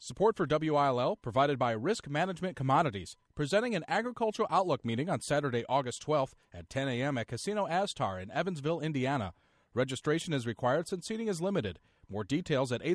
Support for WILL provided by Risk Management Commodities, presenting an agricultural outlook meeting on Saturday, August 12th at 10 a.m. at Casino Astar in Evansville, Indiana. Registration is required since seating is limited. More details at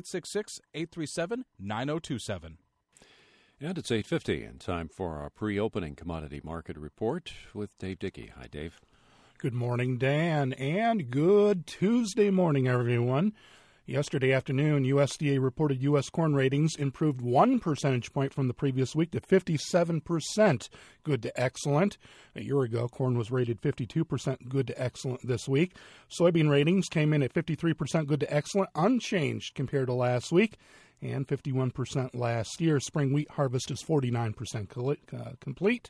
866-837-9027. And it's 8:50 and time for our pre-opening commodity market report with Dave Dickey. Hi, Dave. Good morning, Dan, and good Tuesday morning, everyone. Yesterday afternoon, USDA reported U.S. corn ratings improved 1 percentage point from the previous week to 57%, good to excellent. A year ago, corn was rated 52% good to excellent this week. Soybean ratings came in at 53% good to excellent, unchanged compared to last week, and 51% last year. Spring wheat harvest is 49% complete.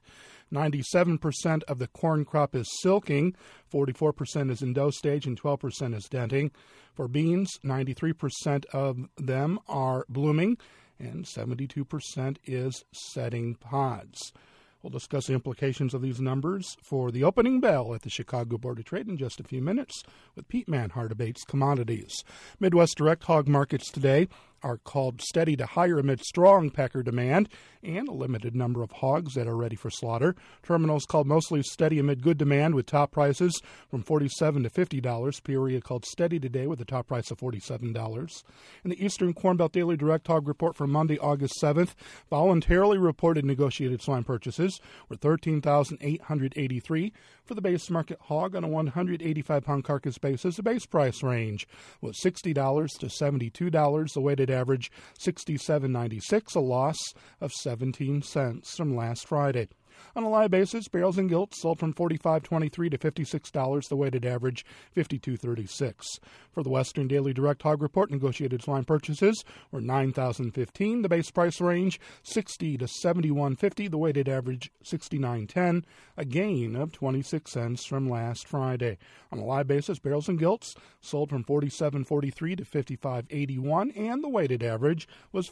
97% of the corn crop is silking, 44% is in dough stage, and 12% is denting. For beans, 93% of them are blooming, and 72% is setting pods. We'll discuss the implications of these numbers for the opening bell at the Chicago Board of Trade in just a few minutes with Pete Manhart of Bates Commodities. Midwest direct hog markets today are called steady to higher amid strong packer demand and a limited number of hogs that are ready for slaughter. Terminals called mostly steady amid good demand with top prices from $47 to $50. Peoria called steady today with a top price of $47. In the Eastern Corn Belt Daily Direct Hog Report for Monday, August 7th, voluntarily reported negotiated swine purchases were 13,883 for the base market hog on a 185-pound carcass basis. The base price range was $60 to $72. The weighted average $67.96, a loss of 17 cents from last Friday. On a live basis, barrels and gilts sold from $45.23 to $56, the weighted average $52.36. For the Western Daily Direct Hog Report, negotiated swine purchases were 9,015, the base price range $60 to $71.50, the weighted average $69.10, a gain of 26 cents from last Friday. On a live basis, barrels and gilts sold from $47.43 to $55.81, and the weighted average was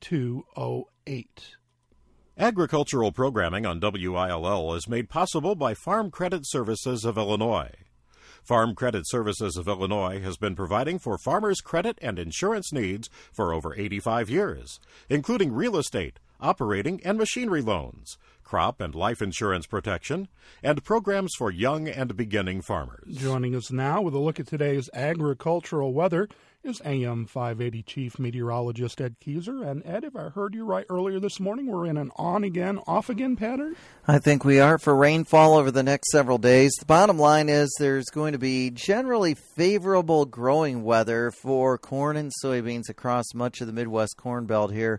$52.08. Agricultural programming on WILL is made possible by Farm Credit Services of Illinois. Farm Credit Services of Illinois has been providing for farmers' credit and insurance needs for over 85 years, including real estate, operating and machinery loans, crop and life insurance protection, and programs for young and beginning farmers. Joining us now with a look at today's agricultural weather is AM 580 Chief Meteorologist Ed Keyser. And Ed, if I heard you right earlier this morning, we're in an on-again, off-again pattern? I think we are for rainfall over the next several days. The bottom line is there's going to be generally favorable growing weather for corn and soybeans across much of the Midwest Corn Belt here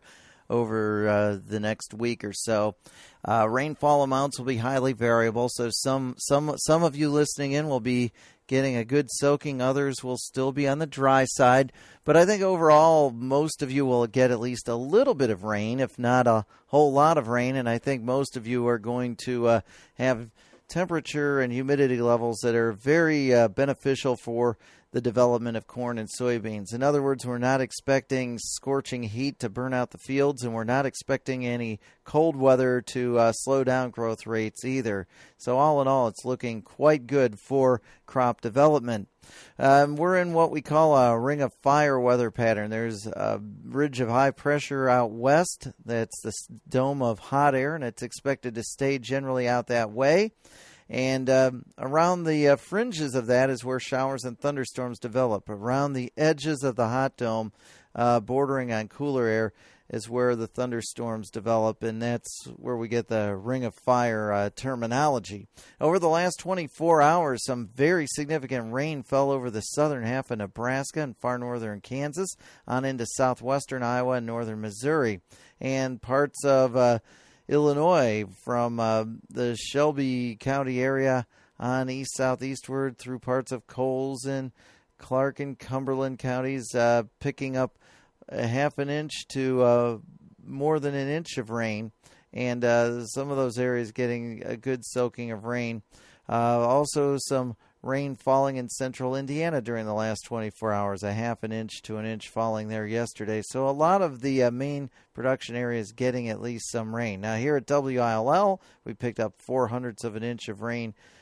over the next week or so. Rainfall amounts will be highly variable, so some of you listening in will be getting a good soaking. Others will still be on the dry side. But I think overall, most of you will get at least a little bit of rain, if not a whole lot of rain. And I think most of you are going to have temperature and humidity levels that are very beneficial for the development of corn and soybeans. In other words, we're not expecting scorching heat to burn out the fields, and we're not expecting any cold weather to slow down growth rates either. So all in all, it's looking quite good for crop development. We're in what we call a ring of fire weather pattern. There's a ridge of high pressure out west. That's the dome of hot air, and it's expected to stay generally out that way. And around the fringes of that is where showers and thunderstorms develop. Around the edges of the hot dome, bordering on cooler air, is where the thunderstorms develop, and that's where we get the ring of fire terminology. Over the last 24 hours, some very significant rain fell over the southern half of Nebraska and far northern Kansas, on into southwestern Iowa and northern Missouri, and parts of Illinois from the Shelby County area on east-southeastward through parts of Coles and Clark and Cumberland counties, picking up a half an inch to more than an inch of rain, and some of those areas getting a good soaking of rain. Also some rain falling in central Indiana during the last 24 hours, a half an inch to an inch falling there yesterday. So a lot of the main production areas getting at least some rain. Now here at WILL, we picked up 0.04 of an inch of rain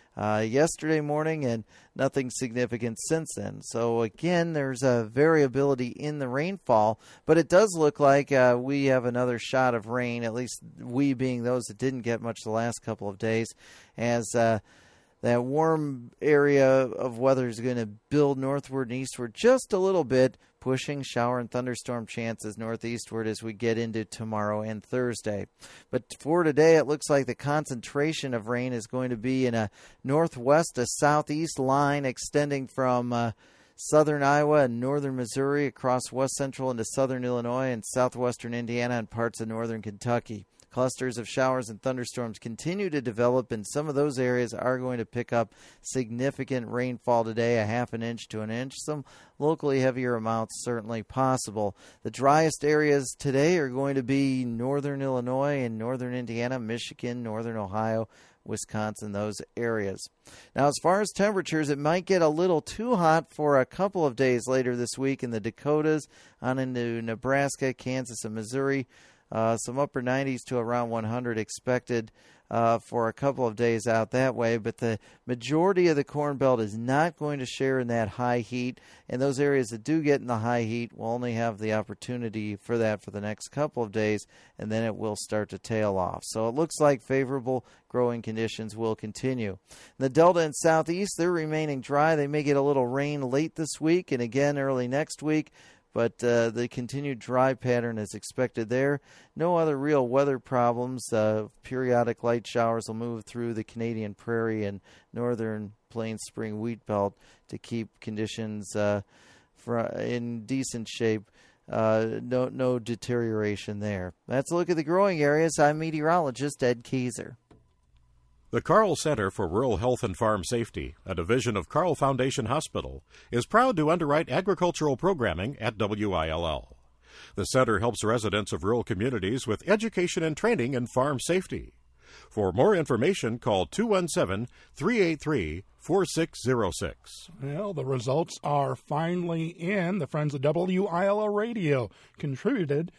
yesterday morning, and nothing significant since then. So again, there's a variability in the rainfall, but it does look like we have another shot of rain, at least we being those that didn't get much the last couple of days, as that warm area of weather is going to build northward and eastward just a little bit, pushing shower and thunderstorm chances northeastward as we get into tomorrow and Thursday. But for today, it looks like the concentration of rain is going to be in a northwest to southeast line extending from southern Iowa and northern Missouri across west central into southern Illinois and southwestern Indiana and parts of northern Kentucky. Clusters of showers and thunderstorms continue to develop, and some of those areas are going to pick up significant rainfall today, a half an inch to an inch. Some locally heavier amounts certainly possible. The driest areas today are going to be northern Illinois and northern Indiana, Michigan, northern Ohio, Wisconsin, those areas. Now, as far as temperatures, it might get a little too hot for a couple of days later this week in the Dakotas, on into Nebraska, Kansas, and Missouri. Some upper 90s to around 100 expected for a couple of days out that way, but the majority of the Corn Belt is not going to share in that high heat, and those areas that do get in the high heat will only have the opportunity for that for the next couple of days, and then it will start to tail off. So it looks like favorable growing conditions will continue. In the Delta and Southeast, they're remaining dry. They may get a little rain late this week and again early next week, but the continued dry pattern is expected there. No other real weather problems. Periodic light showers will move through the Canadian Prairie and northern Plains Spring Wheat Belt to keep conditions in decent shape. No deterioration there. That's a look at the growing areas. I'm meteorologist Ed Kaiser. The Carl Center for Rural Health and Farm Safety, a division of Carl Foundation Hospital, is proud to underwrite agricultural programming at WILL. The center helps residents of rural communities with education and training in farm safety. For more information, call 217-383-4606. Well, the results are finally in. The Friends of WILL Radio contributed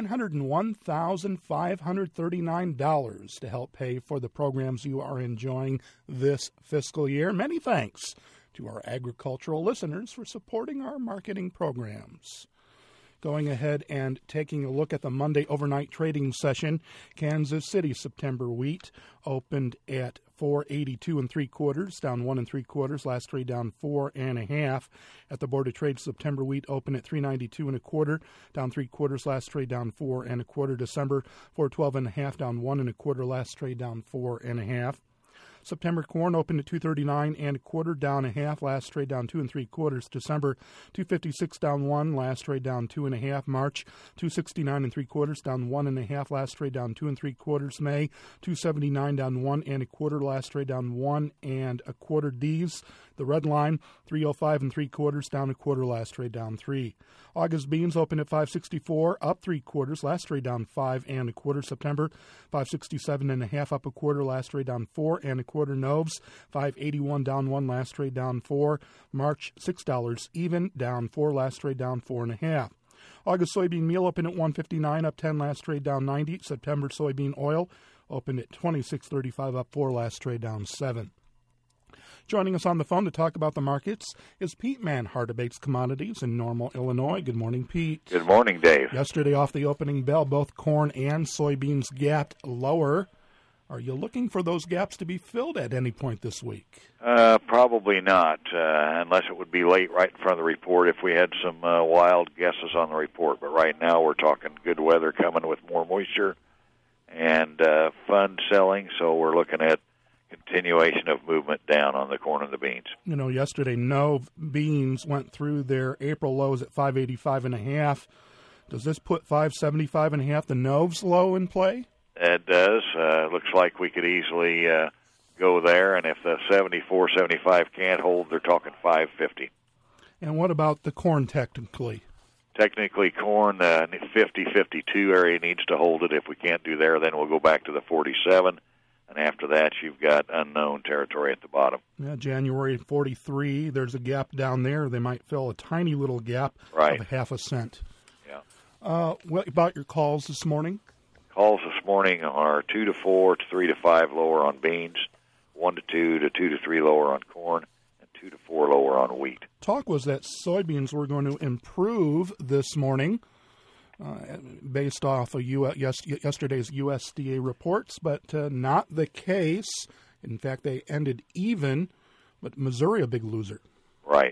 $901,539 to help pay for the programs you are enjoying this fiscal year. Many thanks to our agricultural listeners for supporting our marketing programs. Going ahead and taking a look at the Monday overnight trading session, Kansas City September wheat opened at 482 3/4, down 1 3/4. Last trade down 4 1/2. At the Board of Trade, September wheat opened at 392 1/4, down 3/4. Last trade down 4 1/4. December 412 1/2, down 1 1/4. Last trade down 4 1/2. September corn opened at 239 1/4, down 1/2. Last trade down 2 3/4. December 256 down 1. Last trade down 2 1/2. March 269 3/4, down 1 1/2. Last trade down 2 3/4. May 279 down 1 1/4. Last trade down 1 1/4. D's the red line 305 3/4, down 1/4. Last trade down 3. August beans opened at 564, up 3/4. Last trade down 5 1/4. September 567 1/2, up 1/4. Last trade down 4 1/4. Noves 581 down 1. Last trade down 4. March $6 even, down 4. Last trade down 4 1/2. August soybean meal opened at 159, up 10. Last trade down 90. September soybean oil opened at 26.35, up 4. Last trade down 7. Joining us on the phone to talk about the markets is Pete Manhart of Bates Commodities in Normal, Illinois. Good morning, Pete. Good morning, Dave. Yesterday off the opening bell, both corn and soybeans gapped lower. Are you looking for those gaps to be filled at any point this week? Probably not, unless it would be late right in front of the report if we had some wild guesses on the report. But right now we're talking good weather coming with more moisture and fund selling, so we're looking at continuation of movement down on the corn and the beans. You know, yesterday Nove beans went through their April lows at 585 1/2. Does this put 575 1/2, the Nove's low, in play? It does. Looks like we could easily go there, and if the 74, 75 can't hold, they're talking 550. And what about the corn technically? Technically, corn, 50, 52 area needs to hold it. If we can't do there, then we'll go back to the 47. And after that, you've got unknown territory at the bottom. Yeah, January 43, there's a gap down there. They might fill a tiny little gap right. of 1/2 cent. Yeah. What about your calls this morning? Calls this morning are 2 to 4 to 3 to 5 lower on beans, 1 to 2 to 2 to 3 lower on corn, and 2 to 4 lower on wheat. Talk was that soybeans were going to improve this morning based off of yesterday's USDA reports, but not the case. In fact, they ended even, but Missouri a big loser. Right.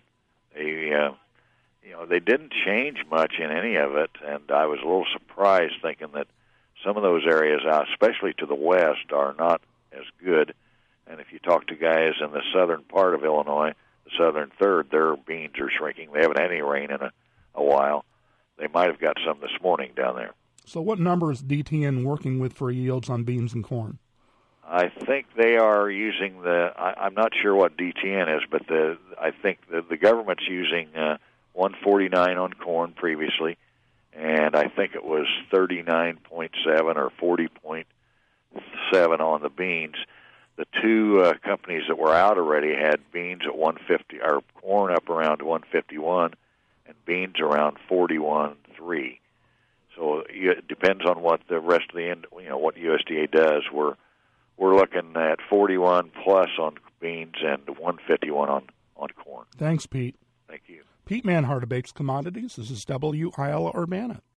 They didn't change much in any of it, and I was a little surprised thinking that some of those areas, especially to the west, are not as good. And if you talk to guys in the southern part of Illinois, the southern third, their beans are shrinking. They haven't had any rain in a while. They might have got some this morning down there. So what number is DTN working with for yields on beans and corn? I think they are using I'm not sure what DTN is, but I think the government's using 149 on corn previously, and I think it was 39.7 or 40.7 on the beans. The two companies that were out already had beans at 150, or corn up around 151, and beans around 41.3. So it depends on what the rest of what USDA does. We're looking at 41 plus on beans and 151 on corn. Thanks, Pete. Thank you. Pete Manhart of Bates Commodities. This is WIL Urbana.